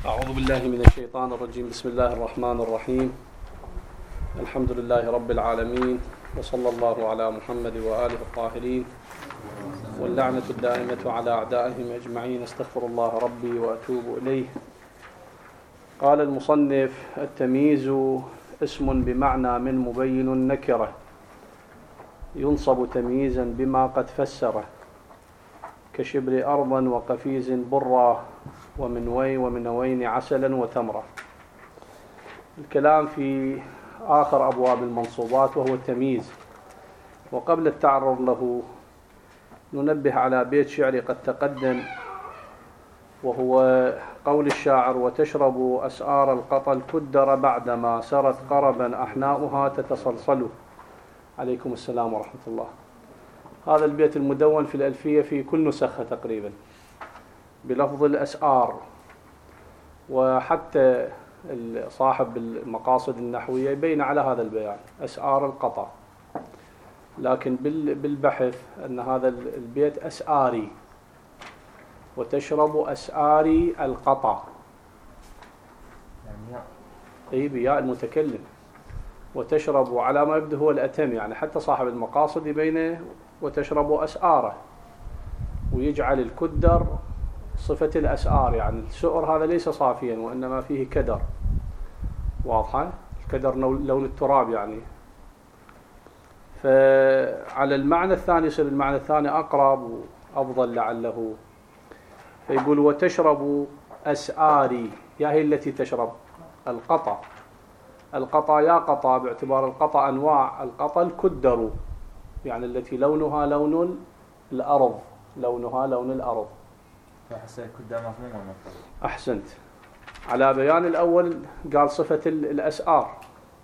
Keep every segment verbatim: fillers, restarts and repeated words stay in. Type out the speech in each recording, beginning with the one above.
أعوذ بالله من الشيطان الرجيم. بسم الله الرحمن الرحيم. الحمد لله رب العالمين، وصلى الله على محمد وآله الطاهرين، واللعنة الدائمة على أعدائهم أجمعين. استغفر الله ربي وأتوب إليه. قال المصنف: التمييز اسم بمعنى من مبين نكرة، ينصب تمييزا بما قد فسره، كشبر أرضا وقفيز برا، ومن وي ومن وين عسلا وتمرة. الكلام في آخر أبواب المنصوبات وهو التمييز. وقبل التعرض له ننبه على بيت شعري قد تقدم، وهو قول الشاعر: وتشرب أسآر القطى الكدر بعدما سرت قربا أحناؤها تتصلصل. عليكم السلام ورحمة الله. هذا البيت المدون في الألفية في كل نسخة تقريبا بلفظ الأسآر، وحتى صاحب المقاصد النحوية يبين على هذا البيان أسآر القطع، لكن بالبحث أن هذا البيت أسآري، وتشرب أسآري القطع، أي بياء المتكلم، وتشرب على ما يبدو هو الأتم، يعني حتى صاحب المقاصد يبينه وتشرب أسآره، ويجعل الكدر صفة الأسآر، يعني السؤر هذا ليس صافيا وإنما فيه كدر. واضحة؟ الكدر لون التراب يعني. فعلى المعنى الثاني يصير المعنى الثاني أقرب وأفضل لعله. فيقول: وتشرب أسآري، يا هي التي تشرب القطع. القطع يا قطع، باعتبار القطع أنواع. القطع الكدر يعني التي لونها لون الأرض، لونها لون الأرض. فحسن الكدر مفهوم ولا؟ أحسنت. على بيان الأول قال صفة الأسآر،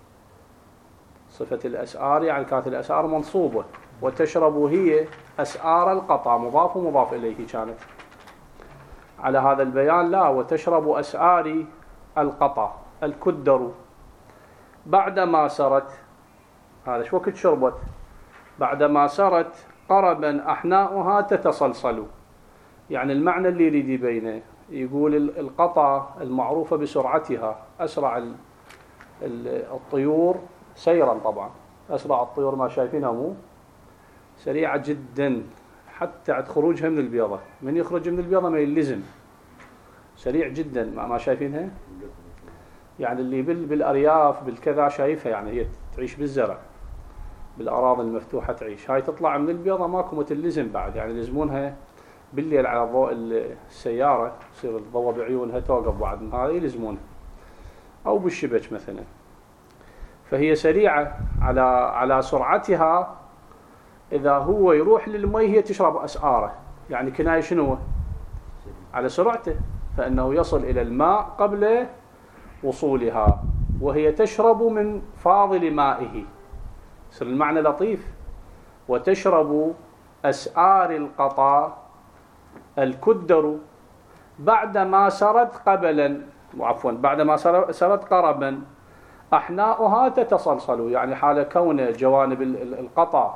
صفة الأسآر يعني كانت الأسآر منصوبة، وتشرب هي أسآر القطع، مضاف ومضاف إليه كانت. على هذا البيان لا، وتشرب أسآري القطع الكدر بعدما سرت. هذا شو وقت شربت؟ بعدما سرت قربا أحناؤها تتصلصل. يعني المعنى اللي يريد يبينه، يقول القطع المعروفة بسرعتها، أسرع الطيور سيرا، طبعا أسرع الطيور ما شايفينها، مو سريعة جدا حتى عند خروجها من البيضة. من يخرج من البيضة ما يلزم، سريع جدا ما شايفينها. يعني اللي بالأرياف بالكذا شايفها، يعني هي تعيش بالزرع بالأراضي المفتوحة تعيش. هاي تطلع من البيضة ماكو متلزم بعد، يعني يلزمونها بالليل على ضوء السيارة، يصير الضوء بعيونها توقف بعد من هذا يلزمونها، أو بالشبك مثلا. فهي سريعة على على سرعتها. إذا هو يروح للمي هي تشرب أسآره، يعني كناية شنو؟ على سرعته، فإنه يصل إلى الماء قبل وصولها، وهي تشرب من فاضل مائه. يصير المعنى لطيف: وتشرب أسآر القطا الكدر بعدما سرت قبلا، عفوا بعدما سرت قربا أحناؤها تتصلصل. يعني حال كون جوانب القطع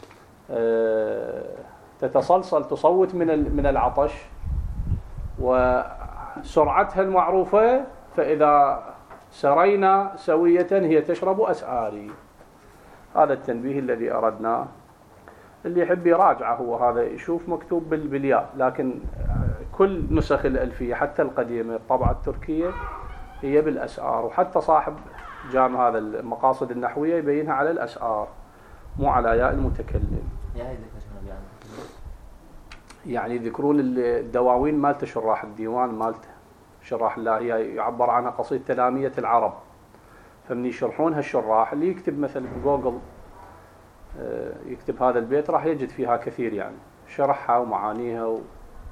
تتصلصل، تصوت من من العطش، وسرعتها المعروفة، فإذا سرينا سوية هي تشرب أسآري. هذا التنبيه الذي أردناه. اللي يحب يراجعه هو هذا، يشوف مكتوب بالياء، لكن كل نسخ الألفية حتى القديمة الطبعة التركية هي بالأسآر، وحتى صاحب جامع هذا المقاصد النحوية يبينها على الأسآر مو على ياء المتكلم. يعني يذكرون الدواوين مالته، شراح الديوان مالته، شراح الله، هي يعبر عنها قصيدة تلامية العرب. فمن يشرحونها الشراح، اللي يكتب مثلا بجوجل يكتب هذا البيت راح يجد فيها كثير، يعني شرحها ومعانيها و...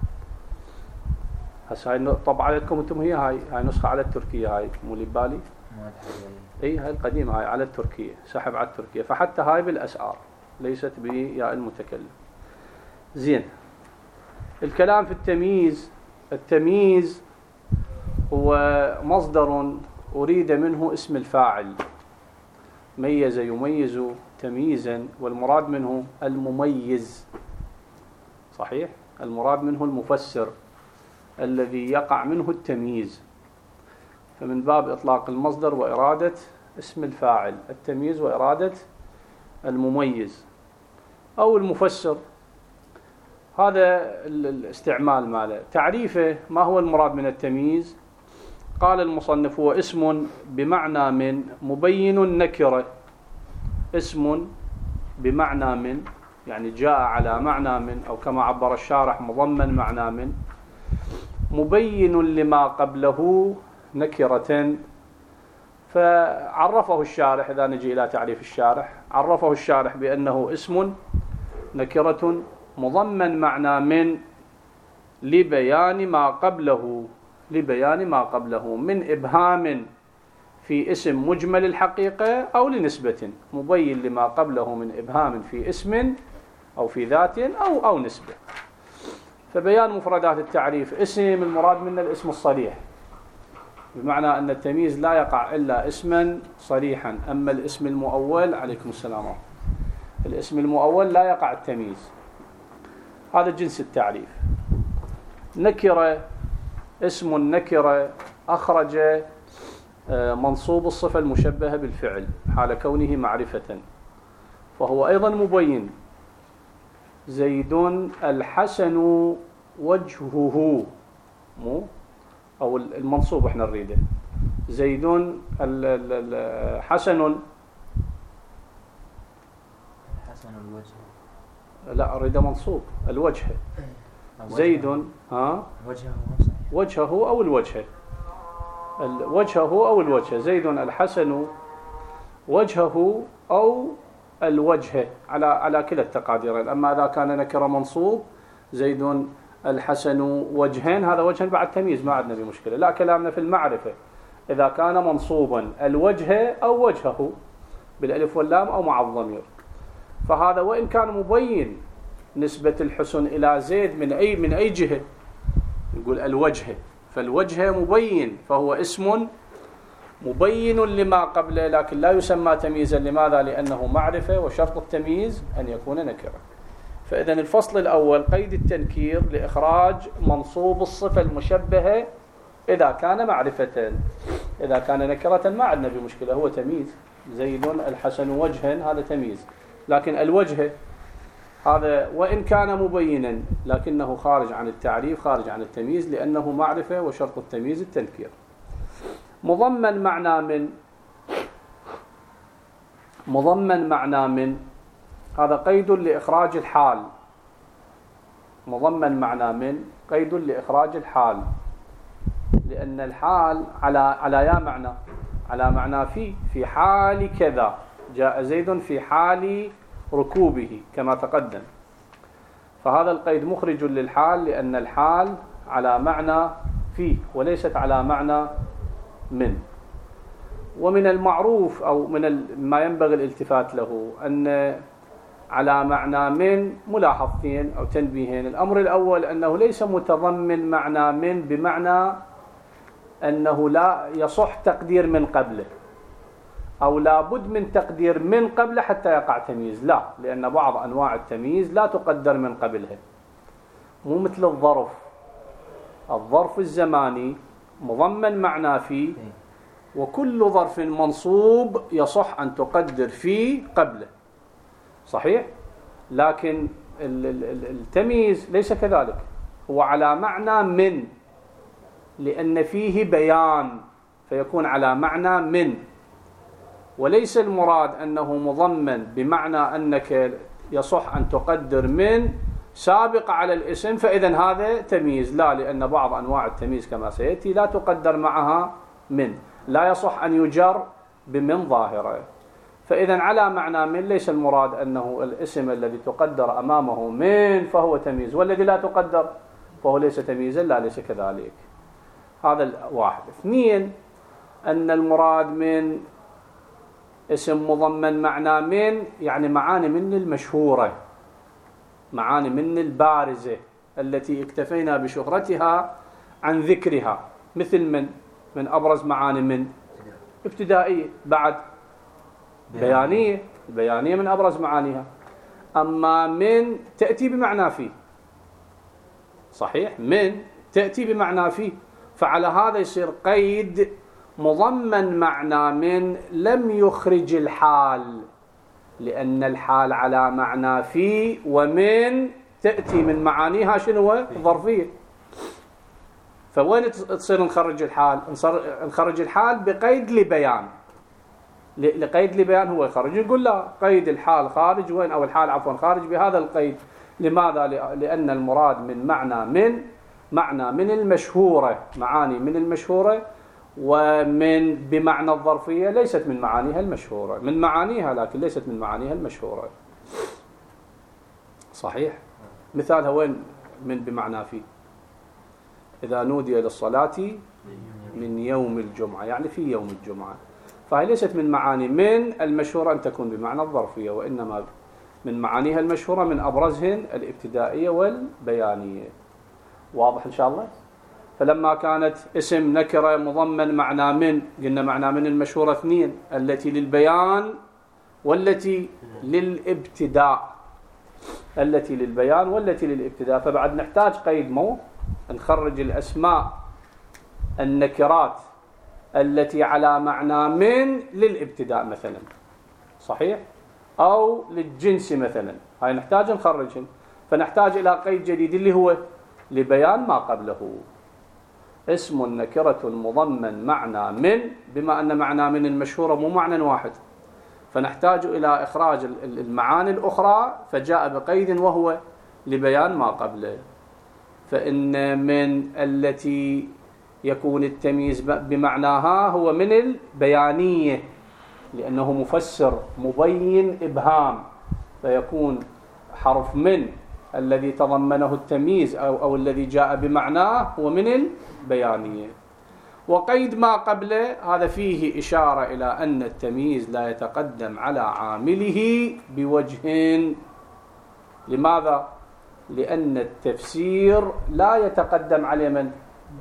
هسه هاي طبعا لكم انتم، هي هاي هاي نسخة على التركية، هاي مو اللي ببالي، اي هاي القديمة هاي على التركية، سحب على التركية. فحتى هاي بالأسآر ليست بياء المتكلم. زين. الكلام في التمييز. التمييز هو مصدر أريد منه اسم الفاعل، ميز يميز تمييزا، والمراد منه المميز. صحيح؟ المراد منه المفسر الذي يقع منه التمييز. فمن باب إطلاق المصدر وإرادة اسم الفاعل، التمييز وإرادة المميز أو المفسر. هذا الاستعمال ماله. تعريفه ما هو المراد من التمييز؟ قال المصنف: هو اسم بمعنى من مبين النكرة. اسم بمعنى من يعني جاء على معنى من، أو كما عبر الشارح مضمن معنى من، مبين لما قبله نكرة. فعرفه الشارح، إذا نجي إلى تعريف الشارح، عرفه الشارح بأنه اسم نكرة مضمن معنى من لبيان ما قبله، لبيان ما قبله من إبهام في اسم مجمل الحقيقة أو لنسبة، مبين لما قبله من إبهام في اسم أو في ذات أو أو نسبة. فبيان مفردات التعريف: اسم المراد منه الاسم الصريح، بمعنى أن التمييز لا يقع إلا اسما صريحا. أما الاسم المؤول، عليكم السلام، الاسم المؤول لا يقع التمييز. هذا جنس التعريف. نكرة، اسم نكرة أخرج منصوب الصفة المشبهة بالفعل حال كونه معرفة، فهو أيضا مبين. زيد الحسن وجهه، مو أو المنصوب احنا نريده. زيد الحسن، حسن الوجه، لا أريد منصوب الوجه. زيد ها وجهه، وجهه أو الوجه، وجهه أو الوجه. زيد الحسن وجهه أو الوجه، على على كلا التقاديرين. أما إذا كان نكرة منصوب زيد الحسن وجهين، هذا وجه بعد تمييز، ما عندنا بمشكلة. لا، كلامنا في المعرفة إذا كان منصوبا الوجه أو وجهه بالألف واللام أو مع الضمير، فهذا وإن كان مبين نسبة الحسن إلى زيد من أي من أي جهة، نقول الوجه، فالوجه مبين، فهو اسم مبين لما قبله، لكن لا يسمى تمييزا. لماذا؟ لأنه معرفة، وشرط التمييز أن يكون نكرة. فإذا الفصل الأول قيد التنكير لإخراج منصوب الصفة المشبهة إذا كان معرفة. إذا كان نكرة ما عندنا بمشكلة، هو تمييز. زيد الحسن وجها، هذا تمييز. لكن الوجه هذا وإن كان مبينا لكنه خارج عن التعريف، خارج عن التمييز، لأنه معرفة وشرط التمييز التنكير. مضمن معنى من، مضمن معنى من هذا قيد لإخراج الحال. مضمن معنى من قيد لإخراج الحال، لأن الحال على على يا معنى، على معنى في في حال كذا، جاء زيد في حال ركوبه كما تقدم. فهذا القيد مخرج للحال، لأن الحال على معنى في وليست على معنى من. ومن المعروف أو من ما ينبغي الالتفات له أن على معنى من ملاحظتين أو تنبيهين. الأمر الأول أنه ليس متضمن معنى من بمعنى أنه لا يصح تقدير من قبله، أو لا بد من تقدير من قبله حتى يقع تمييز. لا، لأن بعض أنواع التمييز لا تقدر من قبلها، مو مثل الظرف. الظرف الزماني مضمن معنى فيه، وكل ظرف منصوب يصح أن تقدر فيه قبله، صحيح؟ لكن التمييز ليس كذلك، هو على معنى من، لأن فيه بيان فيكون على معنى من. وليس المراد أنه مضمن بمعنى أنك يصح أن تقدر من سابق على الاسم فإذا هذا تمييز. لا، لأن بعض أنواع التمييز كما سيأتي لا تقدر معها من، لا يصح أن يجر بمن ظاهرة. فإذا على معنى من ليس المراد أنه الاسم الذي تقدر أمامه من فهو تمييز، والذي لا تقدر فهو ليس تمييزا. لا، ليس كذلك. هذا واحد. اثنين، أن المراد من اسم مضمن معنى من يعني معاني من المشهورة، معاني من البارزة التي اكتفينا بشهرتها عن ذكرها، مثل من من أبرز معاني من ابتدائية، بعد بيانية، البيانية من أبرز معانيها. أما من تأتي بمعنى فيه، صحيح، من تأتي بمعنى فيه، فعلى هذا يصير قيد مضمن معنى من لم يخرج الحال، لأن الحال على معنى في، ومن تأتي من معانيها شنو؟ ظرفية. فوين تصير نخرج الحال؟ نخرج الحال بقيد لبيان. لقيد لبيان هو يخرج، يقول لا قيد الحال خارج وين، أو الحال عفوا خارج بهذا القيد. لماذا؟ لأن المراد من معنى من معنى من المشهورة، معاني من المشهورة، ومن بمعنى الظرفية ليست من معانيها المشهورة، من معانيها لكن ليست من معانيها المشهورة. صحيح؟ مثالها وين من بمعنى في؟ إذا نودي للصلاة من يوم الجمعة، يعني في يوم الجمعة، فهي ليست من معاني من المشهورة أن تكون بمعنى الظرفية، وإنما من معانيها المشهورة من أبرزهن الابتدائية والبيانية. واضح إن شاء الله؟ فلما كانت اسم نكرة مضمن معنى من، قلنا معنى من المشهورة اثنين، التي للبيان والتي للابتداء، التي للبيان والتي للابتداء. فبعد نحتاج قيد مو نخرج الأسماء النكرات التي على معنى من للابتداء مثلا، صحيح؟ أو للجنس مثلا، هاي نحتاج نخرجهن. فنحتاج إلى قيد جديد اللي هو لبيان ما قبله. اسم النكرة المضمن معنى من، بما أن معنى من المشهورة مو معنى واحد، فنحتاج إلى إخراج المعاني الأخرى، فجاء بقيد وهو لبيان ما قبله. فإن من التي يكون التمييز بمعناها هو من البيانية، لأنه مفسر مبين إبهام، فيكون حرف من الذي تضمنه التمييز أو, أو الذي جاء بمعناه هو من البيانية. وقيد ما قبله هذا فيه إشارة إلى أن التمييز لا يتقدم على عامله بوجه. لماذا؟ لأن التفسير لا يتقدم على من؟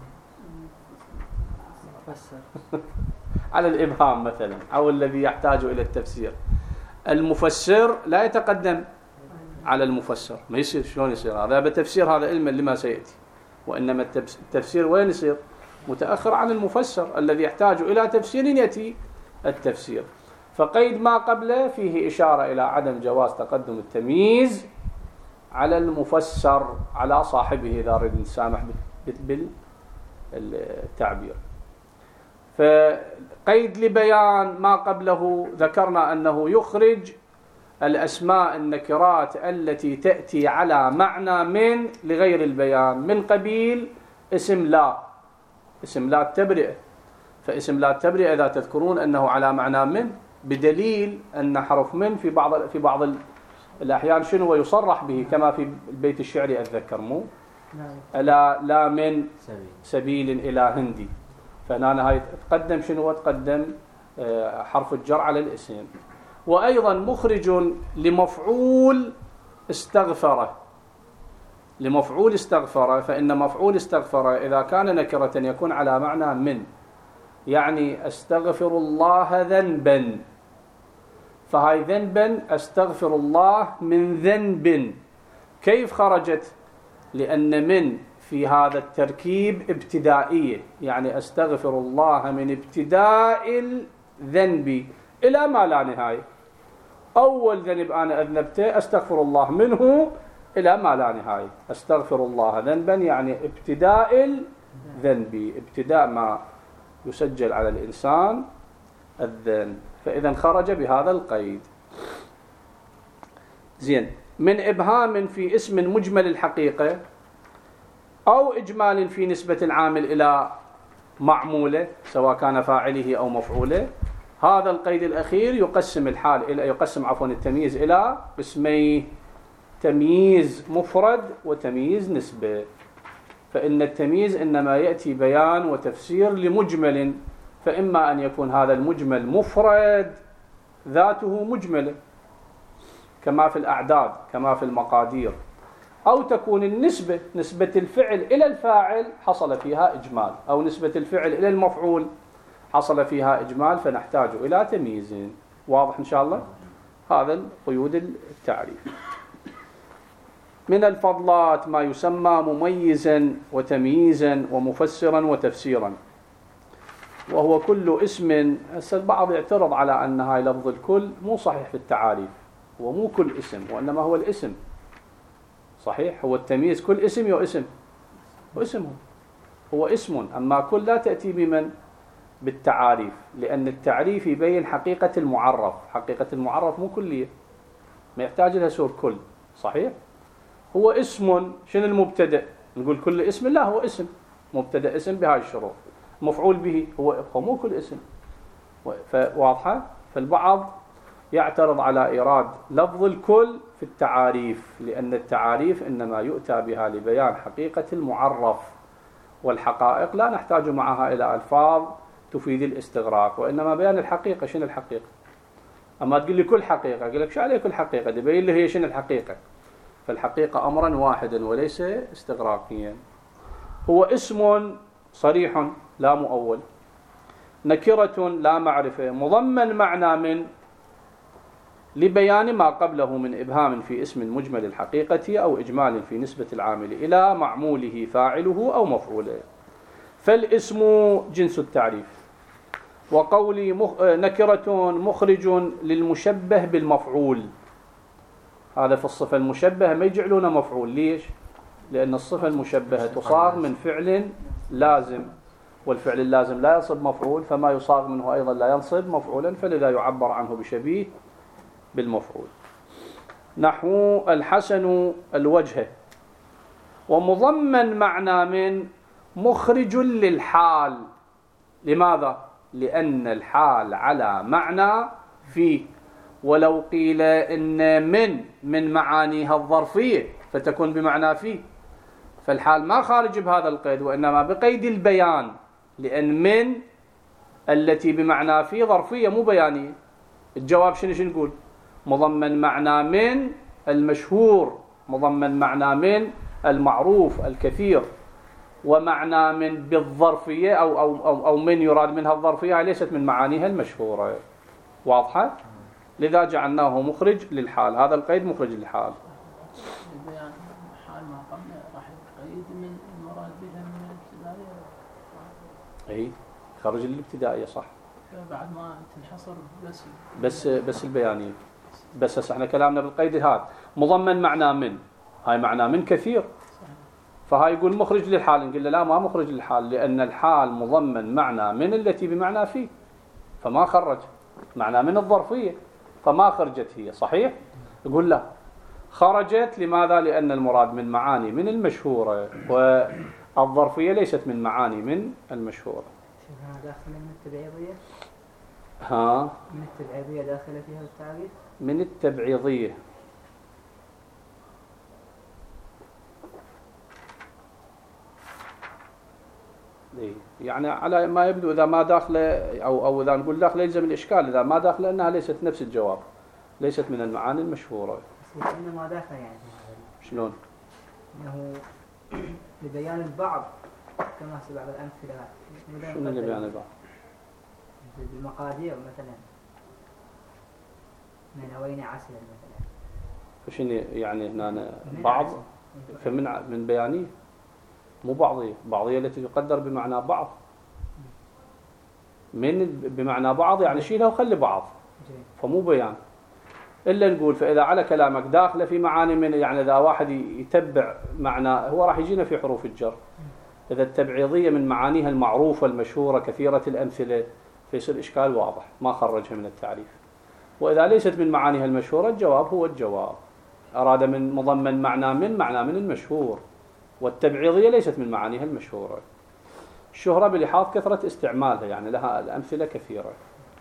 على الإبهام مثلا، أو الذي يحتاج إلى التفسير. المفسر لا يتقدم على المفسر، ما يصير. شلون يصير هذا؟ بتفسير هذا علما لما سيأتي، وإنما التفسير وين يصير؟ متأخر عن المفسر الذي يحتاج إلى تفسير يأتي التفسير. فقيد ما قبله فيه إشارة إلى عدم جواز تقدم التمييز على المفسر على صاحبه إذا أريد نسامح بالتعبير. فقيد لبيان ما قبله ذكرنا أنه يخرج الأسماء النكرات التي تأتي على معنى من لغير البيان، من قبيل اسم لا، اسم لا التبرئة. فاسم لا التبرئة إذا تذكرون أنه على معنى من، بدليل أن حرف من في بعض في بعض الأحيان شنو يصرح به، كما في البيت الشعري أتذكر مو ألا لا من سبيل إلى هندي. فهنا هاي تقدم شنو؟ تقدم حرف الجر على الاسم. وأيضا مخرج لمفعول استغفره، لمفعول استغفره. فإن مفعول استغفره إذا كان نكرة يكون على معنى من، يعني أستغفر الله ذنبا، فهاي ذنبا أستغفر الله من ذنب. كيف خرجت؟ لأن من في هذا التركيب ابتدائية، يعني أستغفر الله من ابتداء الذنب إلى ما لا نهاية. أول ذنب أنا أذنبته أستغفر الله منه إلى ما لا نهاية. أستغفر الله ذنبا يعني ابتداء الذنب، ابتداء ما يسجل على الإنسان الذنب. فإذا خرج بهذا القيد. زين. من إبهام في اسم مجمل الحقيقة أو إجمال في نسبة العامل إلى معموله سواء كان فاعله أو مفعوله، هذا القيد الأخير يقسم الحال إلى يقسم عفوا التمييز إلى قسمين: تمييز مفرد وتمييز نسبة. فإن التمييز إنما يأتي بيان وتفسير لمجمل، فإما أن يكون هذا المجمل مفرد ذاته مجملة كما في الأعداد كما في المقادير، أو تكون النسبة نسبة الفعل إلى الفاعل حصل فيها إجمال، أو نسبة الفعل إلى المفعول حصل فيها إجمال، فنحتاج إلى تمييز. واضح إن شاء الله؟ هذا قيود التعريف. من الفضلات ما يسمى مميزا وتمييزا ومفسرا وتفسيرا. وهو كل اسم. هسه البعض يعترض على أن هاي لفظ الكل مو صحيح في التعاريف، هو مو كل اسم وإنما هو الاسم. صحيح، هو التمييز كل اسم يو اسم، هو اسمه، هو اسم. أما كل لا تأتي بمن بالتعاريف، لأن التعريف يبين حقيقة المعرف. حقيقة المعرف مو كلية، ما يحتاج لها سور كل. صحيح، هو اسم. شنو المبتدأ؟ نقول كل اسم؟ لا، هو اسم، مبتدأ اسم بهاي الشروط، مفعول به هو هو مو كل اسم. واضحة؟ فالبعض يعترض على إيراد لفظ الكل في التعاريف، لأن التعاريف إنما يؤتى بها لبيان حقيقة المعرف، والحقائق لا نحتاج معها إلى ألفاظ تفيد الاستغراق، وإنما بيان الحقيقة. شنو الحقيقة؟ أما تقول لي كل حقيقة، أقول لك شو عليه كل حقيقة؟ تبين لي هي شنو الحقيقة. فالحقيقة أمرا واحدا وليس استغراقيا. هو اسم صريح لا مؤول، نكرة لا معرفة، مضمن معنى من لبيان ما قبله من إبهام في اسم مجمل الحقيقة أو إجمال في نسبة العامل إلى معموله فاعله أو مفعوله. فالاسم جنس التعريف. وقولي مخ... نكرة مخرج للمشبه بالمفعول، هذا في الصفة المشبهة ما يجعلونه مفعول. ليش؟ لأن الصفة المشبهة تصاغ من فعل لازم، والفعل اللازم لا ينصب مفعول، فما يصاغ منه أيضا لا ينصب مفعولا، فلذا يعبر عنه بشبيه بالمفعول. نحو الحسن الوجه، ومضمن معنى من مخرج للحال. لماذا؟ لأن الحال على معنى فيه، ولو قيل إن من من معانيها الظرفية فتكون بمعنى فيه، فالحال ما خارج بهذا القيد، وإنما بقيد البيان، لأن من التي بمعنى فيه ظرفية مو بيانية. الجواب شنو شنو نقول؟ مضمن معنى من المشهور، مضمن معنى من المعروف الكثير، ومعنى من بالظرفية أو, أو, أو, أو من يراد منها الظرفية ليست من معانيها المشهورة. واضحة؟ لذا جعلناه مخرج للحال. هذا القيد مخرج للحال. البيان حال ما قبل راح يقيد من المراد بها من الابتدائية. اي خرج الابتدائية صح. بعد ما تنحصر بس بس بس البيانية. بس هسه احنا كلامنا بالقيد هذا مضمن معنى من، هاي معنى من كثير، فهاي يقول مخرج للحال. نقول له لا، ما مخرج للحال، لأن الحال مضمن معنى من التي بمعنى فيه، فما خرج معنى من الظرفية، فما خرجت هي. صحيح؟ يقول لا، خرجت. لماذا؟ لأن المراد من معاني من المشهورة، والظرفية ليست من معاني من المشهورة. شوف داخل من التبعيضية؟ ها؟ من التبعيضية داخلة فيها التعريف؟ من التبعيضية. يعني على ما يبدو إذا ما داخله أو أو إذا نقول داخله يلزم الإشكال، إذا ما داخله أنها ليست نفس الجواب، ليست من المعاني المشهورة. بس إنه ما داخله يعني. شلون؟ إنه لبيان البعض كما سبق الأمثلة. شنو اللي بيان البعض؟ بالمقادير مثلا من وين عسل مثلا. فشنو يعني هنا بعض؟ فمن من بيانية مو بعضية. بعضية التي تقدر بمعنى بعض. من بمعنى بعض يعني شيلها وخلي بعض، فمو بيان. إلا نقول فإذا على كلامك داخله في معاني من، يعني إذا واحد يتبع معنى، هو راح يجينا في حروف الجر. إذا التبعيضية من معانيها المعروفة المشهورة كثيرة الأمثلة فيصير إشكال واضح، ما خرجها من التعريف. وإذا ليست من معانيها المشهورة الجواب هو الجواب. أراد من مضمن معنى من معنى من المشهور، والتبعيضية ليست من معانيها المشهورة. الشهرة بلحاظ كثرة استعمالها، يعني لها الأمثلة كثيرة.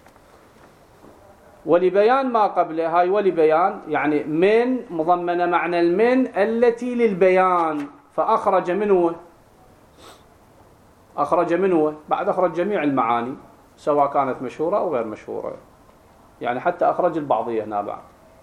ولبيان ما قبله، هاي ولبيان يعني من مضمنة معنى المن التي للبيان، فأخرج منه أخرج منه بعد أخرج جميع المعاني سواء كانت مشهورة أو غير مشهورة، يعني حتى أخرج البعضية هنا بعد.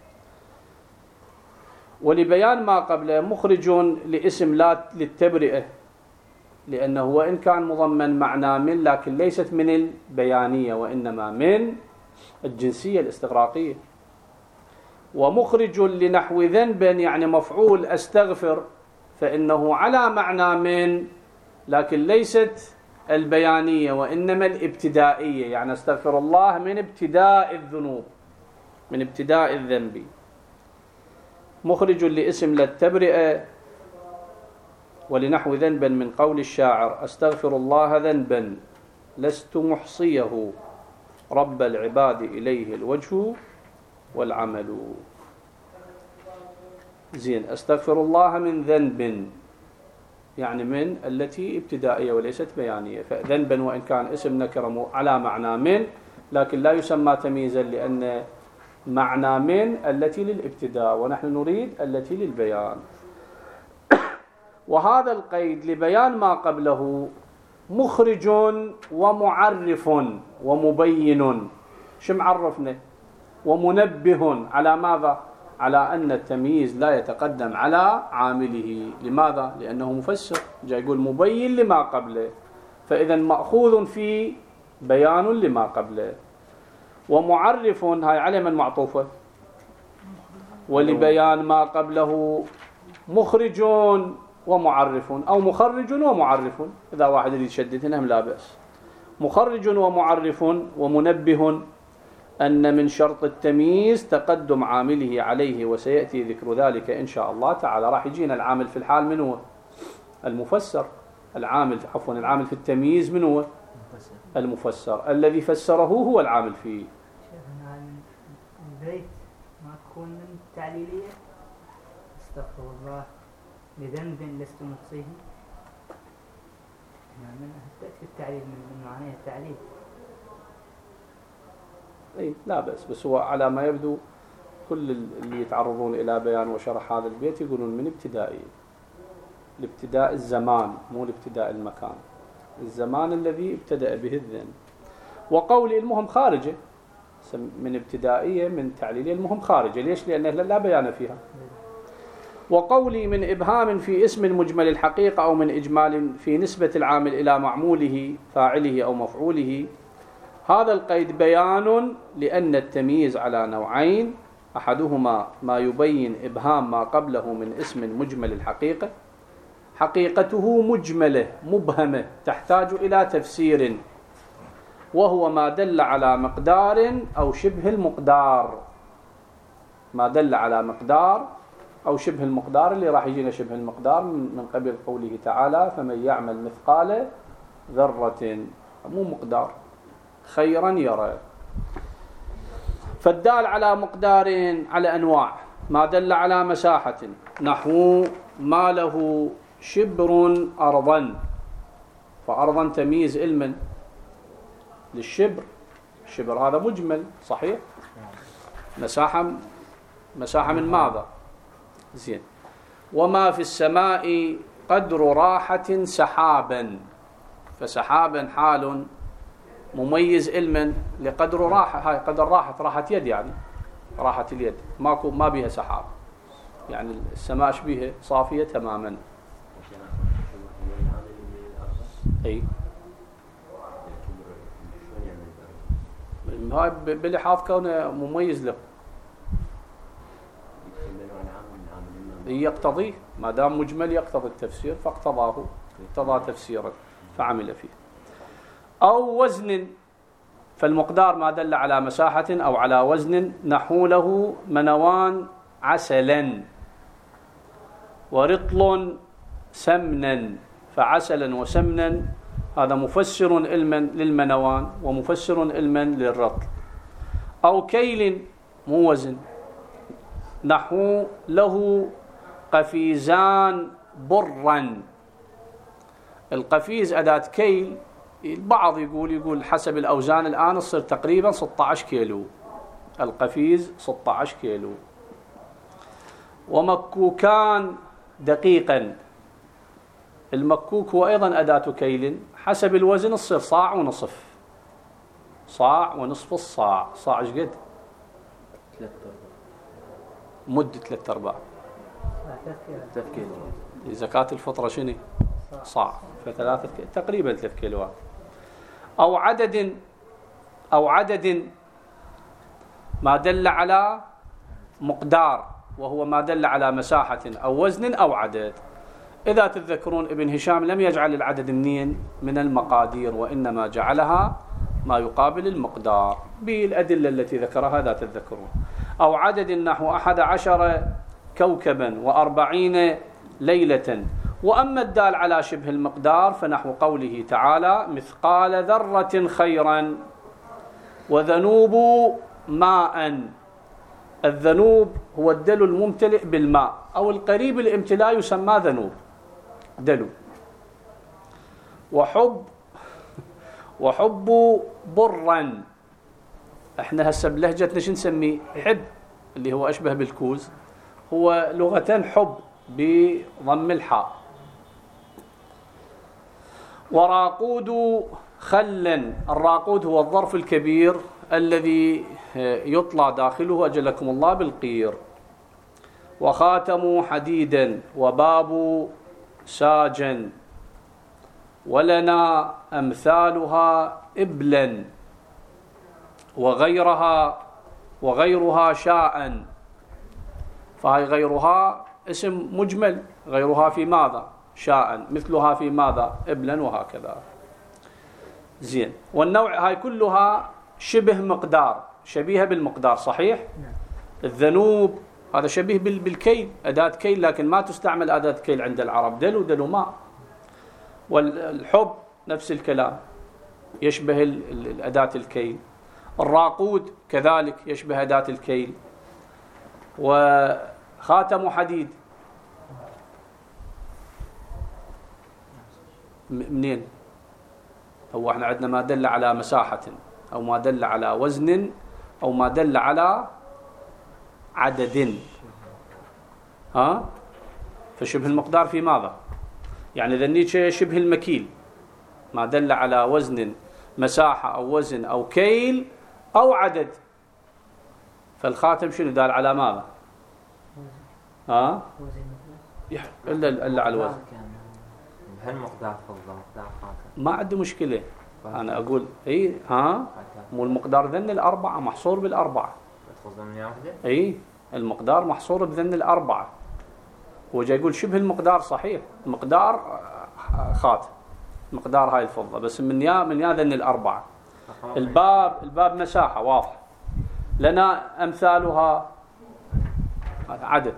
ولبيان ما قبله مخرج لاسم لا للتبرئة، لأنه وإن كان مضمن معنى من لكن ليست من البيانية وإنما من الجنسية الاستغراقية. ومخرج لنحو ذنب يعني مفعول أستغفر، فإنه على معنى من لكن ليست البيانية وإنما الابتدائية، يعني أستغفر الله من ابتداء الذنوب، من ابتداء الذنب. مخرج لاسم للتبرئة ولنحو ذنبا من قول الشاعر أستغفر الله ذنبا لست محصيه رب العباد إليه الوجه والعمل. زين، أستغفر الله من ذنب يعني من التي ابتدائية وليست بيانية، فذنبا وإن كان اسم نكرة على معنى من، لكن لا يسمى تمييزا لأن معنى من التي للابتداء ونحن نريد التي للبيان. وهذا القيد لبيان ما قبله مخرج ومعرف ومبين. شو معرفنا؟ ومنبه على ماذا؟ على أن التمييز لا يتقدم على عامله. لماذا؟ لأنه مفسر، جاي يقول مبين لما قبله، فإذا مأخوذ في بيان لما قبله. ومعرف هاي على من معطوفة، ولبيان ما قبله مخرج ومعرف أو مخرج ومعرف، إذا واحد يريد يشدد هنا لا بأس. مخرج ومعرف ومنبه أن من شرط التمييز تقدم عامله عليه، وسيأتي ذكر ذلك إن شاء الله تعالى. راح يجينا العامل في الحال من هو؟ المفسر. العامل عفوا العامل في التمييز من هو؟ المفسر. الذي فسره هو العامل فيه. شيخنا البيت ما تكون من التعليلية استغفر الله لذنب لست محصيه، من تأتي التعليل من معناه التعليل. اي لا بأس، بس هو على ما يبدو كل اللي يتعرضون إلى بيان وشرح هذا البيت يقولون من ابتدائي. الابتداء الزمان مو الابتداء المكان، الزمان الذي ابتدأ به الذنب. وقول المهم خارجه من ابتدائية من تعليلية، المهم خارجه. ليش؟ لأنه لا بيان فيها. وقولي من إبهام في اسم مجمل الحقيقة أو من إجمال في نسبة العامل إلى معموله فاعله أو مفعوله، هذا القيد بيان لأن التمييز على نوعين، أحدهما ما يبين إبهام ما قبله من اسم مجمل الحقيقة، حقيقته مجملة مبهمة تحتاج إلى تفسير، وهو ما دل على مقدار أو شبه المقدار. ما دل على مقدار أو شبه المقدار، اللي راح يجينا شبه المقدار من قبل قوله تعالى فمن يعمل مثقال ذرة، مو مقدار، خيرا يرى. فالدال على مقدار على أنواع، ما دل على مساحة نحو ما له شبر أرضا، فأرضا تمييز علما للشبر، الشبر هذا مجمل صحيح، مساحة مساحة من ماذا؟ زين. وما في السماء قدر راحة سحابا، فسحابا حال مميز علما لقدر راحة، هاي قدر راحة، راحة يد يعني راحة اليد، ماكو ما بيها سحاب، يعني السماء شبيهة صافية تماما. اي هاي بلحاظ كونه مميز له يقتضيه، ما دام مجمل يقتضي التفسير فاقتضاه، اقتضى تفسيرا فعمل فيه. أو وزن، فالمقدار ما دل على مساحة أو على وزن نحو له منوان عسلا ورطل سمنا، فعسلا وسمنا هذا مفسر علما للمنوان ومفسر علما للرطل. أو كيل مو وزن نحو له قفيزان برا، القفيز أداة كيل، البعض يقول يقول حسب الأوزان الآن تصير تقريبا ستة عشر كيلو، القفيز ستة عشر كيلو. ومكوكان دقيقا، المكوك هو أيضا أداة كيل، حسب الوزن تصير صاع ونصف، صاع ونصف الصاع، صاع ايش قد؟ مدة ثلاثة أرباع. تفكير زكاة الفطرة شنو؟ صاع، فثلاثة تقريبا ثلاث كيلوات. أو عدد، أو عدد ما دل على مقدار، وهو ما دل على مساحة أو وزن أو عدد. إذا تتذكرون ابن هشام لم يجعل العدد منين من المقادير، وإنما جعلها ما يقابل المقدار بالأدلة التي ذكرها، ذا تتذكرون. أو عدد نحو أحد عشر كوكبا وأربعين ليلة. وأما الدال على شبه المقدار فنحو قوله تعالى مثقال ذرة خيرا وذنوب ماء. الذنوب هو الدلو الممتلئ بالماء أو القريب الامتلاء يسمى ذنوب دلو. وحب وحب برا، احنا هسه بلهجتنا شو نسميه؟ حب، اللي هو أشبه بالكوز، هو لغة حب بضم الحاء. وراقود خلا، الراقود هو الظرف الكبير الذي يطلع داخله أجلكم الله بالقير. وخاتم حديدا وباب ساجا ولنا أمثالها إبلا وغيرها وغيرها شاء. فهي غيرها اسم مجمل، غيرها في ماذا؟ شاء، مثلها في ماذا؟ إبلا، وهكذا. زين. والنوع هاي كلها شبه مقدار، شبيهة بالمقدار، صحيح؟ الذنوب هذا شبيه بالكيل، أداة كيل، لكن ما تستعمل أداة كيل عند العرب، دلو دلو ماء. والحب نفس الكلام، يشبه الأداة الكيل. الراقود كذلك يشبه أداة الكيل. وخاتم حديد منين؟ هو احنا عندنا ما دل على مساحة أو ما دل على وزن أو ما دل على عدد، ها؟ فشبه المقدار في ماذا؟ يعني ذنيك شبه المكيل، ما دل على وزن، مساحة أو وزن أو كيل أو عدد. فالخاتم شنو دال على ماذا؟ ها؟ إلا إلا على الوزن. بهالمقدار فضة مقدار خاتم ما عندي مشكلة، أنا أقول إيه ها؟ مو المقدار ذن الأربعة، محصور بالأربعة. تخذ من واحدة؟ إيه المقدار محصور بذن الأربعة. هو جاي يقول شبه المقدار، صحيح المقدار خاتم، مقدار هاي الفضة، بس من يا من يا ذن الأربعة. الباب الباب مساحة واضح، لنا أمثالها عدد،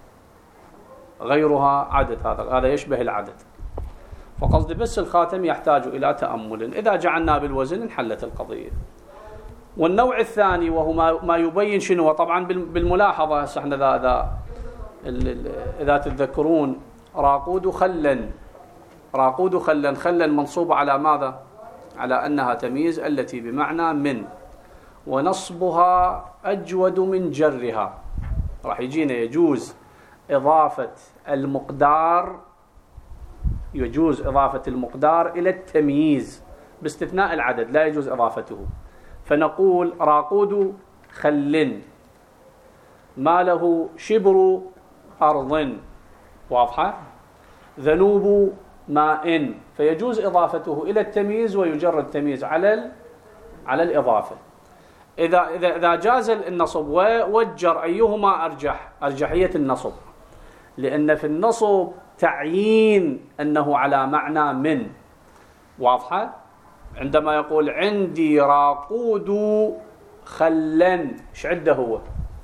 غيرها عدد، هذا هذا يشبه العدد. فقصدي بس الخاتم يحتاج إلى تأمل، إذا جعلنا بالوزن انحلت القضية. والنوع الثاني وهو ما يبين شنو، وطبعا بالملاحظة هسه احنا ذا ذا إذا تتذكرون راقود خلا، راقود خلا، خلا منصوبة على ماذا؟ على أنها تمييز التي بمعنى من، ونصبها أجود من جرها. راح يجينا يجوز إضافة المقدار، يجوز إضافة المقدار إلى التمييز باستثناء العدد، لا يجوز إضافته. فنقول راقود خل ما له شبر أرض، واضحة؟ ذنوب ماء، فيجوز إضافته إلى التمييز ويجر التمييز على على الإضافة. إذا إذا إذا جاز النصب والجر أيهما أرجح؟ أرجحية النصب، لأن في النصب تعيين أنه على معنى من، واضحة؟ عندما يقول عندي راقود خلا، إيش عده هو؟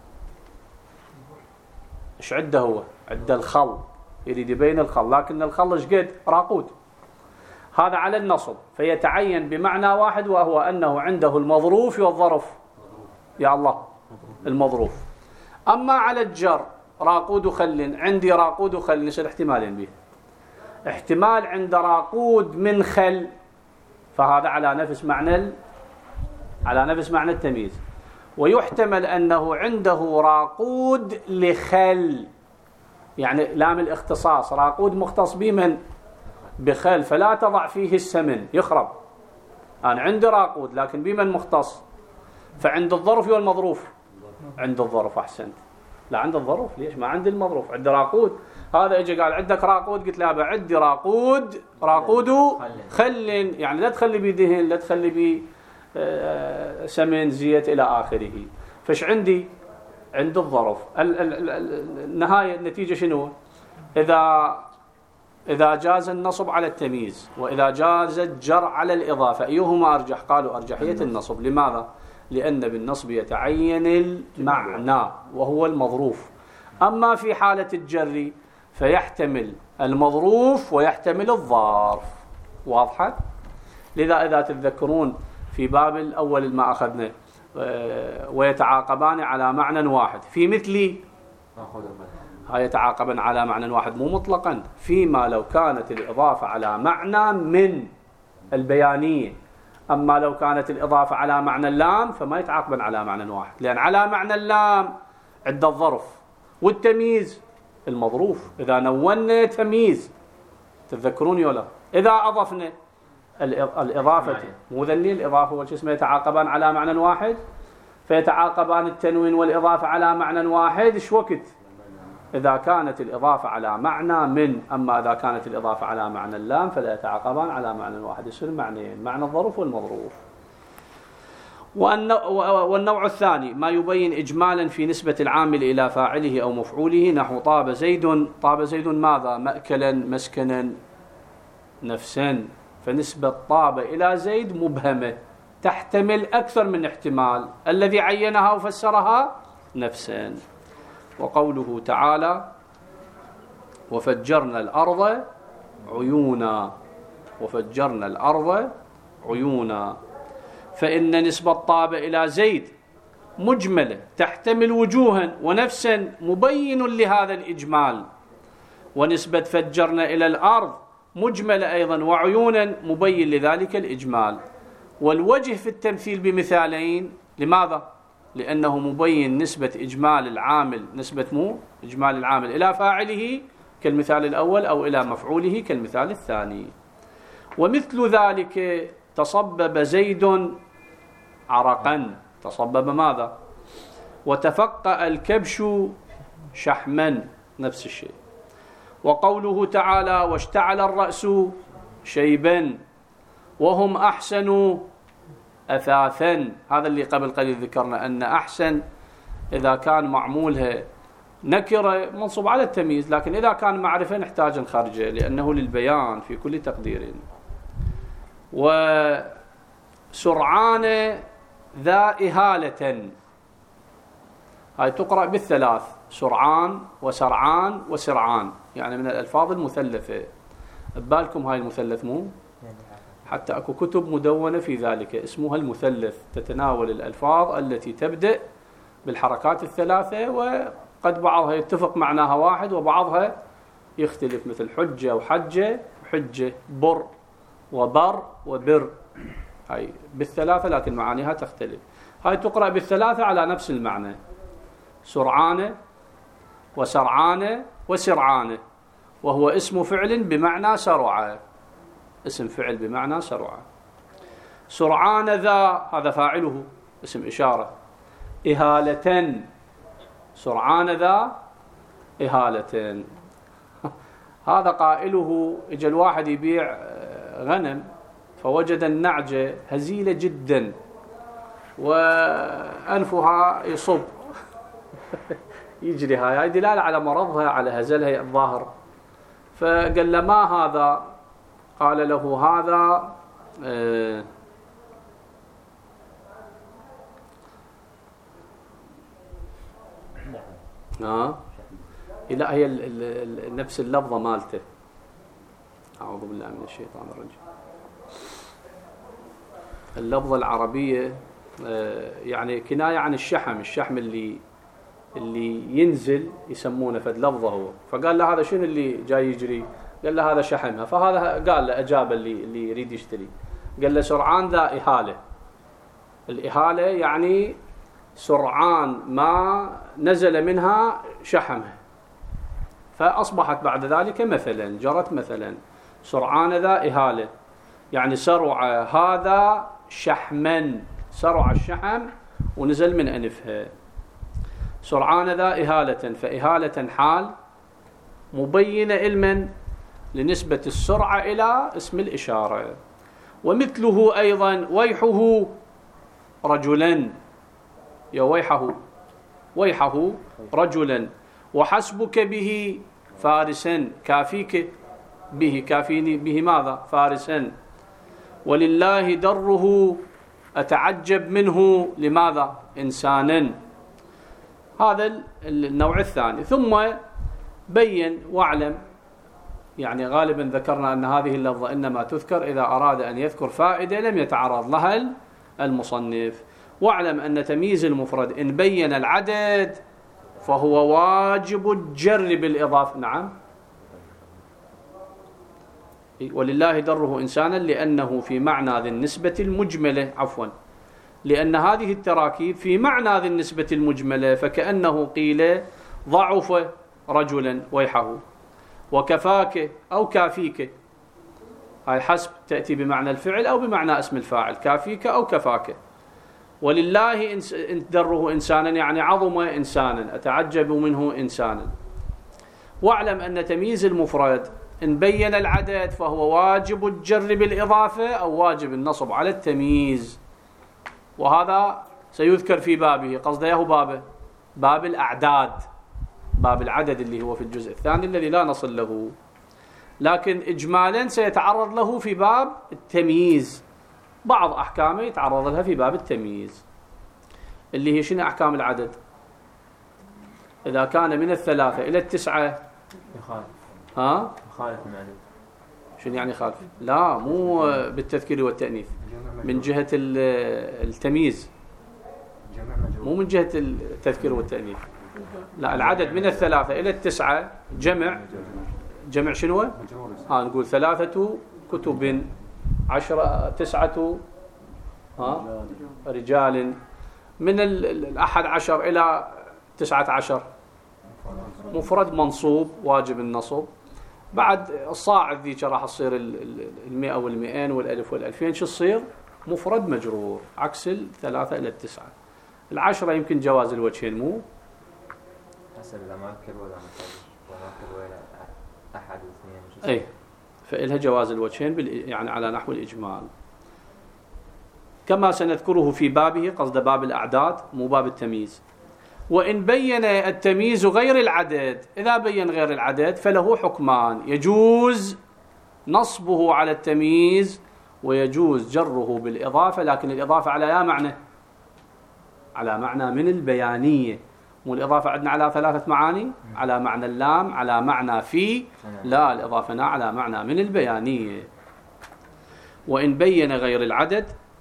إيش عده هو؟ عده الخل، يريد يبين الخل، لكن الخل إيش قد؟ راقود. هذا على النصب، فيتعين بمعنى واحد، وهو أنه عنده المظروف والظرف. يا الله، المظروف. أما على الجر راقود خل، عندي راقود خل، يصير احتمالين به. احتمال عند راقود من خل، فهذا على نفس معنى ال... على نفس معنى التمييز. ويحتمل أنه عنده راقود لخل، يعني لام الاختصاص، راقود مختص بمن؟ بخل، فلا تضع فيه السمن يخرب. أنا عندي راقود لكن بمن مختص؟ فعند الظرف والمظروف، عند الظرف. أحسنت، لا عند الظروف، ليش ما عندي المظروف؟ عندي راقود. هذا اجى قال عندك راقود، قلت له عندي راقود، راقود خل، يعني لا تخلي بي دهن، لا تخلي بي سمن زيت إلى آخره. فش عندي؟ عند الظرف. النهاية النتيجة شنو؟ إذا إذا جاز النصب على التمييز وإذا جاز الجر على الإضافة، أيهما أرجح؟ قالوا أرجحية النصب. لماذا؟ لأن بالنصب يتعين المعنى وهو المظروف. أما في حالة الجر فيحتمل المظروف ويحتمل الظرف. واضحة؟ لذا إذا تتذكرون في باب الأول ما أخذنا ويتعاقبان على معنى واحد، في مثل هاي يتعاقبان على معنى واحد مو مطلقا، فيما لو كانت الإضافة على معنى من البيانية. أما لو كانت الإضافة على معنى اللام فما يتعاقبان على معنى واحد، لأن على معنى اللام عدة الظرف والتمييز المظروف. إذا نونا تمييز تتذكرون يولا، إذا أضفنا الإضافة مو ذني الإضافة والجسم يتعاقبان على معنى واحد، فيتعاقبان التنوين والإضافة على معنى واحد. إيش وقت؟ إذا كانت الإضافة على معنى من. أما إذا كانت الإضافة على معنى اللام فلا يتعاقبان على معنى واحد، يصير معنيين، معنى الظرف والمظروف. والنوع الثاني ما يبين إجمالا في نسبة العامل إلى فاعله أو مفعوله، نحو طاب زيد. طاب زيد ماذا؟ مأكلا، مسكنا، نفسا. فنسبة طاب إلى زيد مبهمة تحتمل أكثر من احتمال، الذي عينها وفسرها نفسا. وقوله تعالى وفجرنا الأرض عيونا، وفجرنا الأرض عيونا، فإن نسبة طاب إلى زيد مجملة تحتمل وجوها ونفسا مبين لهذا الإجمال، ونسبة فجرنا إلى الأرض مجملة أيضا وعيونا مبين لذلك الإجمال. والوجه في التمثيل بمثالين، لماذا؟ لأنه مبين نسبة إجمال العامل، نسبة مو إجمال العامل إلى فاعله كالمثال الأول أو إلى مفعوله كالمثال الثاني. ومثل ذلك تصبب زيد عرقا، تصبب ماذا؟ وتفقأ الكبش شحما، نفس الشيء. وقوله تعالى واشتعل الرأس شيبا وهم أحسن أثاثا، هذا اللي قبل قليل ذكرنا أن أحسن إذا كان معمولها نكرة منصوب على التمييز، لكن إذا كان معرفة نحتاج نخرجه لأنه للبيان في كل تقدير. وسرعان ذا إهالة، هاي تقرأ بالثلاث، سرعان وسرعان وسرعان، يعني من الألفاظ المثلثة. ببالكم هاي المثلث مو؟ حتى أكو كتب مدونة في ذلك اسمها المثلث، تتناول الألفاظ التي تبدأ بالحركات الثلاثة، وقد بعضها يتفق معناها واحد وبعضها يختلف، مثل حجة وحجة وحجة، بر وبر وبر، هاي بالثلاثة لكن معانيها تختلف. هاي تقرأ بالثلاثة على نفس المعنى، سرعان وسرعان وسرعان، وهو اسم فعل بمعنى سرعة، اسم فعل بمعنى سرعة. سرعان ذا هذا فاعله اسم إشارة، إهالة، سرعان ذا إهالة. هذا قائله اجى الواحد يبيع غنم فوجد النعجة هزيلة جدا وأنفها يصب يجري، هاي هاي دلالة على مرضها، على هزلها الظاهر. فقال له ما هذا؟ قال له هذا آه آه لا هي ال ال نفس اللفظة مالته. أعوذ بالله من الشيطان الرجيم. اللفظة العربية آه يعني كناية عن الشحم، الشحم اللي اللي ينزل يسمونه فد لفظه هو. فقال له هذا شنو اللي جاي يجري؟ قال له هذا شحمها. فهذا قال له أجاب اللي اللي يريد يشتري، قال له سرعان ذا إهالة. الإهالة يعني سرعان ما نزل منها شحمها، فأصبحت بعد ذلك مثلا، جرت مثلا. سرعان ذا إهالة يعني سرع هذا شحما، سرع الشحم ونزل من أنفها. سرعان ذا إهالة، فإهالة حال مبينة علما لنسبة السرعة إلى اسم الإشارة. ومثله أيضا ويحه رجلا، يا ويحه، ويحه رجلا، وحسبك به فارسا، كافيك به كافيني به ماذا؟ فارسا. ولله دره أتعجب منه لماذا؟ إنسانا. هذا النوع الثاني. ثم بين واعلم، يعني غالبا ذكرنا أن هذه اللفظة إنما تذكر إذا أراد أن يذكر فائدة لم يتعرض لها المصنف. واعلم أن تمييز المفرد إن بين العدد فهو واجب الجر بالإضافة. نعم. ولله دره إنسانا لأنه في معنى ذي النسبة المجملة، عفوا لأن هذه التراكيب في معنى ذي النسبة المجملة، فكأنه قيل ضعف رجلا ويحه، وكفاك أو كافيك، هاي حسب تأتي بمعنى الفعل أو بمعنى اسم الفاعل، كافيك أو كفاك. ولله دره إنسانا يعني عظم إنسانا، أتعجب منه إنسانا. واعلم أن تمييز المفرد إن بين العدد فهو واجب الجر بالإضافة أو واجب النصب على التمييز، وهذا سيذكر في بابه، قصده هو بابه باب الأعداد، باب العدد اللي هو في الجزء الثاني الذي لا نصل له، لكن إجمالا سيتعرض له في باب التمييز، بعض أحكامه يتعرض لها في باب التمييز، اللي هي شنو أحكام العدد؟ إذا كان من الثلاثة إلى التسعة يخالف. ها؟ يخالف المعدود. شنو يعني خالف؟ لا، مو بالتذكير والتأنيث، من جهة التمييز، مو من جهة التذكير والتأنيث. لا، العدد من الثلاثة إلى التسعة جمع، جمع شنو؟ ها نقول ثلاثة كتب، عشرة، تسعة ها رجال، من الأحد عشر إلى تسعة عشر مفرد منصوب واجب النصب. بعد الصاعد ذيك راح تصير المئة والمئين والألف والألفين شو تصير؟ مفرد مجرور، عكس الثلاثة إلى التسعة. العشرة يمكن جواز الوجهين، مو حسب إذا ما أذكر ولا ما ولا أحد واثنين. أي فإلها جواز الوجهين يعني على نحو الإجمال، كما سنذكره في بابه، قصد باب الأعداد مو باب التمييز. وإن بين التمييز غير العدد، إذا بين غير العدد فله حكمان، يجوز نصبه على التمييز ويجوز جره بالإضافة، لكن الإضافة على يا معنى؟ على معنى من البيانية، مو الإضافة عندنا على ثلاثة معاني، على معنى اللام، على معنى في، لا، الإضافة هنا على معنى من البيانية. وإن بين غير العدد،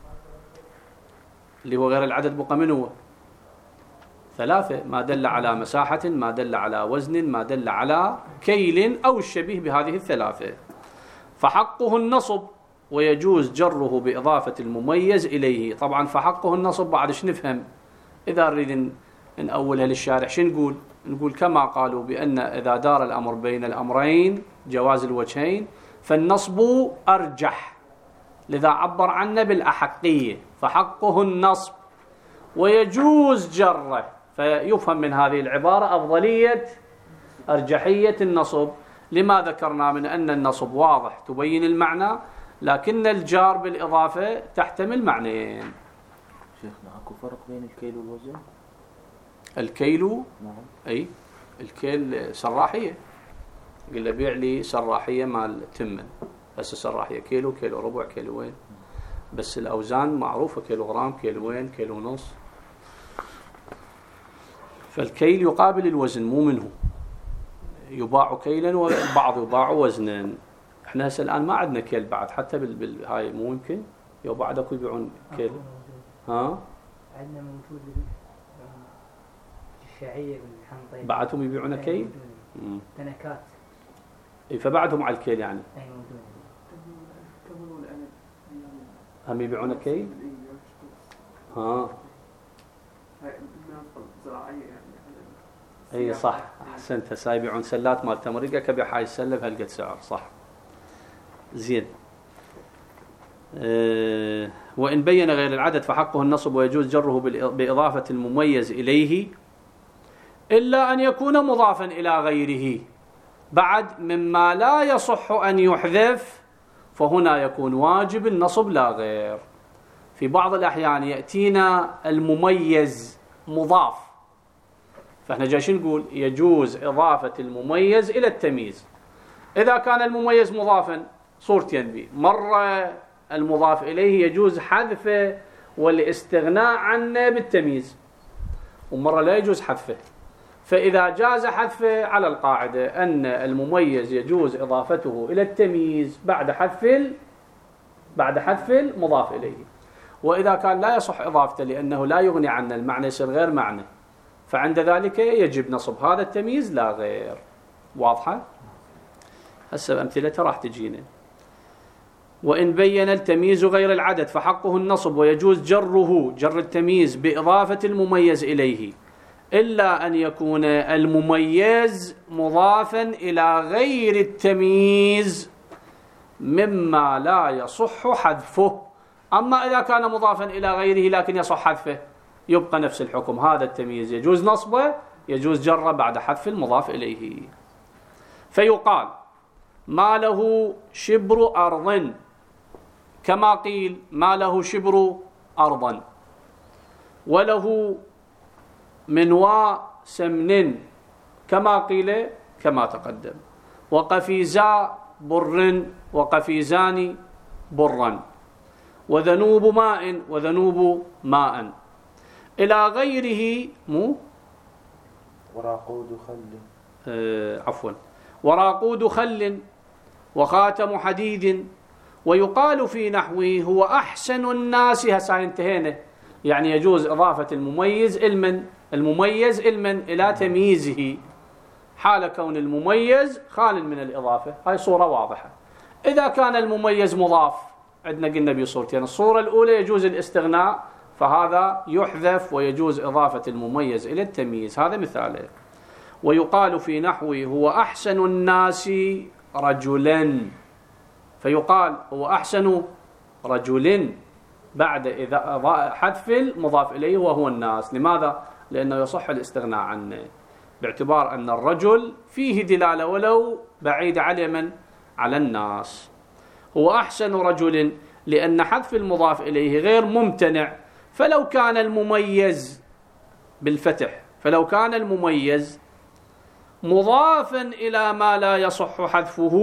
اللي هو غير العدد بقى من هو؟ ثلاثة، ما دل على مساحة، ما دل على وزن، ما دل على كيل أو الشبيه بهذه الثلاثة، فحقه النصب ويجوز جره بإضافة المميز إليه. طبعا فحقه النصب بعد ايش نفهم؟ إذا نريد نأولها للشارح شو نقول؟ نقول كما قالوا بأن إذا دار الأمر بين الأمرين جواز الوجهين فالنصب أرجح، لذا عبر عنه بالأحقية، فحقه النصب ويجوز جره، فيفهم من هذه العبارة أفضلية أرجحية النصب، لما ذكرنا من أن النصب واضح تبين المعنى، لكن الجار بالإضافة تحتمل معنيين. شيخنا اكو فرق بين الكيل والوزن؟ الكيل نعم. أي الكيل سراحية، قل بيع لي سراحية مال تمن، بس سراحية كيلو، كيلو ربع، كيلوين، بس الأوزان معروفة، كيلو غرام، كيلوين، كيلو نص. فالكيل يقابل الوزن، مو منه، يباع كيلا والبعض يباع وزنا. احنا هسه الآن ما عندنا كيل بعد، حتى بال... بال... هاي مو يمكن يو بعدك يبيعون كيل. ها عندنا موجود الشعير والحنطة بعدهم يبيعون كيل، تنكات، اي فبعدهم على الكيل يعني. اي موجود. هم يبيعون كيل. ها اي صح، احسنت. هسه يبيعون سلات مال تمرقه، كبيع هاي السله بهالقد سعر، صح زين. أه وإن بين غير العدد فحقه النصب ويجوز جره بإضافة المميز إليه، إلا أن يكون مضافا إلى غيره، بعد مما لا يصح أن يحذف، فهنا يكون واجب النصب لا غير. في بعض الأحيان يأتينا المميز مضاف، فإحنا جايين نقول يجوز إضافة المميز إلى التمييز، إذا كان المميز مضافا صورتين به، مرة المضاف إليه يجوز حذفه والاستغناء عنه بالتمييز، ومرة لا يجوز حذفه. فإذا جاز حذفه على القاعدة أن المميز يجوز إضافته إلى التمييز بعد حذف بعد حذف المضاف إليه. وإذا كان لا يصح إضافته لأنه لا يغني عنه، المعنى يصير غير معنى، فعند ذلك يجب نصب هذا التمييز لا غير. واضحة؟ هسه أمثلتها راح تجينا. وإن بين التمييز غير العدد فحقه النصب، ويجوز جره جر التمييز بإضافة المميز إليه، إلا أن يكون المميز مضافا إلى غير التمييز مما لا يصح حذفه. أما إذا كان مضافا إلى غيره لكن يصح حذفه يبقى نفس الحكم، هذا التمييز يجوز نصبه يجوز جره بعد حذف المضاف إليه. فيقال ما له شبر أرض، كما قيل ما له شبر أرضا، وله منواء سمن، كما قيل كما تقدم، وقفيزاء بر وقفيزان برا، وذنوب ماء وذنوب ماء، إلى غيره مو وراقود خل آه عفوا وراقود خل وخاتم حديد. ويقال في نحوه هو أحسن الناس. هسه انتهينا، يعني يجوز إضافة المميز المن المميز المن إلى تمييزه حال كون المميز خال من الإضافة. هاي صورة واضحة. إذا كان المميز مضاف عندنا قلنا بصورتين، الصورة الأولى يجوز الاستغناء، فهذا يحذف ويجوز إضافة المميز إلى التمييز، هذا مثاله. ويقال في نحوه هو أحسن الناس رجلا، فيقال هو أحسن رجل بعد إذا حذف المضاف إليه وهو الناس. لماذا؟ لأنه يصح الاستغناء عنه، باعتبار أن الرجل فيه دلالة ولو بعيد على من؟ على الناس. هو أحسن رجل لأن حذف المضاف إليه غير ممتنع. فلو كان المميز بالفتح فلو كان المميز مضافا إلى ما لا يصح حذفه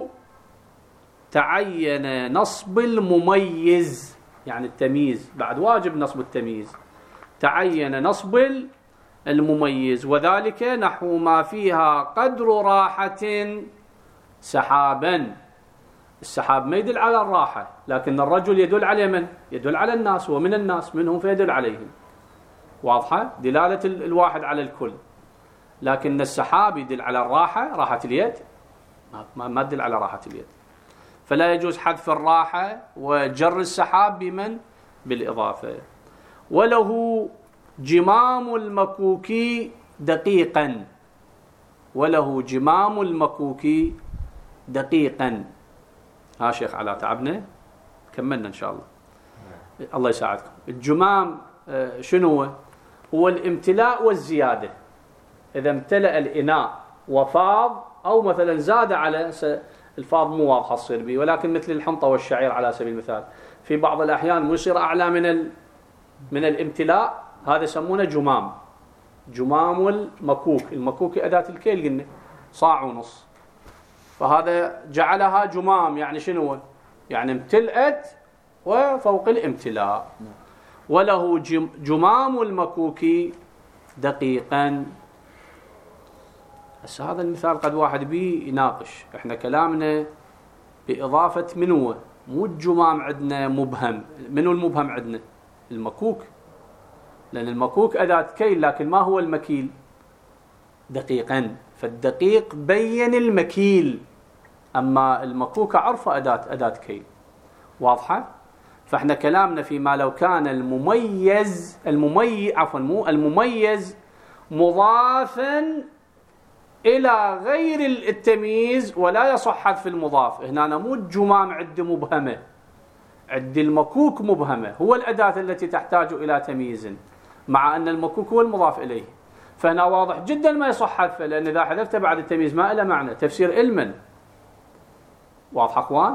تعين نصب المميز، يعني التمييز بعد واجب نصب التمييز، تعين نصب المميز. وذلك نحو ما فيها قدر راحة سحابا. السحاب ما يدل على الراحة، لكن الرجل يدل على من؟ يدل على الناس، ومن الناس منهم فيدل عليهم. واضحة؟ دلالة الواحد على الكل. لكن السحاب يدل على الراحة، راحة اليد ما ما تدل على راحة اليد. فلا يجوز حذف الراحة وجر السحاب بمن؟ بالإضافة. وله جمام المكوك دقيقا، وله جمام المكوك دقيقا. ها شيخ على تعبنا، كملنا إن شاء الله. الله يساعدكم. الجمام شنو هو؟ هو الامتلاء والزيادة. إذا امتلأ الإناء وفاض، أو مثلا زاد على الفاض مو واضحة تصير به، ولكن مثل الحنطة والشعير على سبيل المثال في بعض الأحيان مو يصير أعلى من ال... من الامتلاء، هذا يسمونه جمام. جمام المكوك، المكوك أداة الكيل قلنا صاع ونص، فهذا جعلها جمام. يعني شنو؟ يعني امتلأت وفوق الامتلاء. وله جمام المكوك دقيقا. بس هذا المثال قد واحد بيه يناقش. احنا كلامنا بإضافة منو، مو الجمام عندنا مبهم. منو المبهم عندنا؟ المكوك، لأن المكوك أداة كيل، لكن ما هو المكيل؟ دقيقا. فالدقيق بين المكيل، أما المكوك عرفة أداة أداة كيل. واضحة؟ فاحنا كلامنا فيما لو كان المميز المميز عفوا مو المميز مضافا إلى غير التمييز ولا يصح حذف المضاف. هنا مو الجمام عد مبهمة، عد المكوك مبهمة، هو الأداة التي تحتاج إلى تمييز، مع أن المكوك هو المضاف إليه. فهنا واضح جدا ما يصح حذفه، لأن إذا حذفته بعد التمييز ما له معنى، تفسير علما. واضح أخوان؟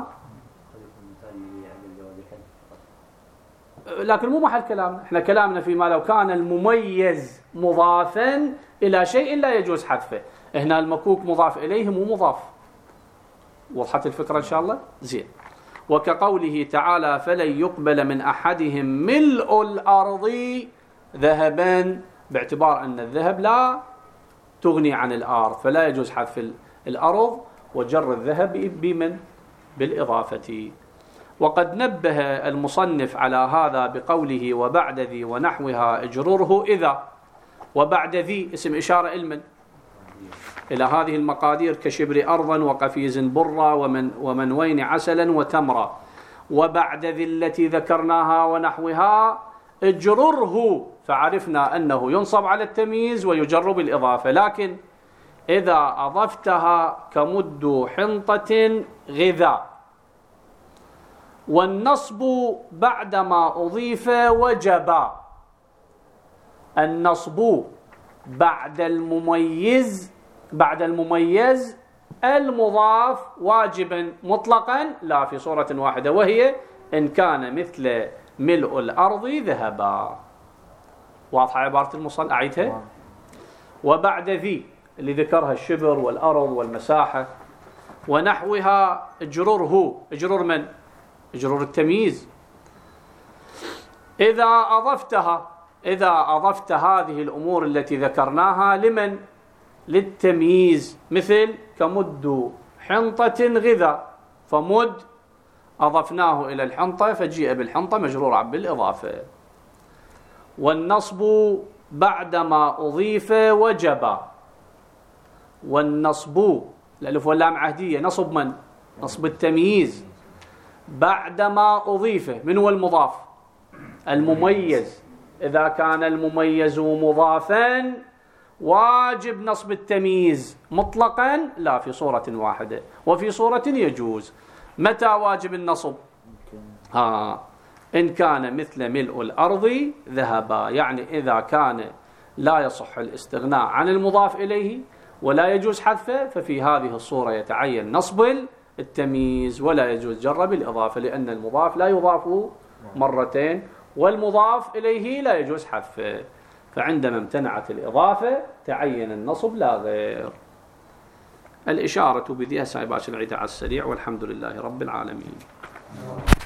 لكن مو محل كلامنا. احنا كلامنا فيما لو كان المميز مضافا إلى شيء لا يجوز حذفه. هنا المكوك مضاف إليه مو مضاف، وضحت الفكرة إن شاء الله؟ زين. وكقوله تعالى فلن يقبل من أحدهم ملء الأرض ذهبا، باعتبار أن الذهب لا تغني عن الأرض، فلا يجوز حذف الأرض وجر الذهب بمن؟ بالإضافة. وقد نبه المصنف على هذا بقوله وبعد ذي ونحوها اجرره إذا. وبعد ذي اسم إشارة المن؟ إلى هذه المقادير كشبر أرضا وقفيز برا ومن ومنوين عسلا وتمرا. وبعد ذي التي ذكرناها ونحوها اجرره، فعرفنا أنه ينصب على التمييز ويجر بالإضافة. لكن إذا أضفتها كمد حنطة غذاء. والنصب بعدما أضيف وجبا. النصب بعد المميز بعد المميز المضاف واجبا مطلقا لا في صورة واحدة، وهي إن كان مثل ملء الأرض ذهبا. واضحة عبارة المصنف؟ أعيدها. وبعد ذي اللي ذكرها الشبر والأرض والمساحة ونحوها اجرره. اجرر من؟ اجرر التمييز. إذا أضفتها إذا أضفت هذه الأمور التي ذكرناها لمن؟ للتمييز، مثل كمد حنطة غذاء، فمد أضفناه إلى الحنطة فجيء بالحنطة مجرورا بالإضافة. والنصب بعدما أضيف وجب. والنصب الألف واللام عهدية، نصب من؟ نصب التمييز بعدما أضيف. من هو المضاف؟ المميز. إذا كان المميز مضافا واجب نصب التمييز مطلقا لا في صورة واحدة، وفي صورة يجوز. متى واجب النصب؟ ها إن كان مثل ملء الأرض ذهبا، يعني إذا كان لا يصح الاستغناء عن المضاف إليه ولا يجوز حذفه، ففي هذه الصورة يتعين نصب التمييز ولا يجوز جر بالإضافة، لأن المضاف لا يضاف مرتين والمضاف إليه لا يجوز حذفه. فعندما امتنعت الإضافة تعين النصب لا غير. الإشارة بذي هسه باش نعيدها على السريع، والحمد لله رب العالمين.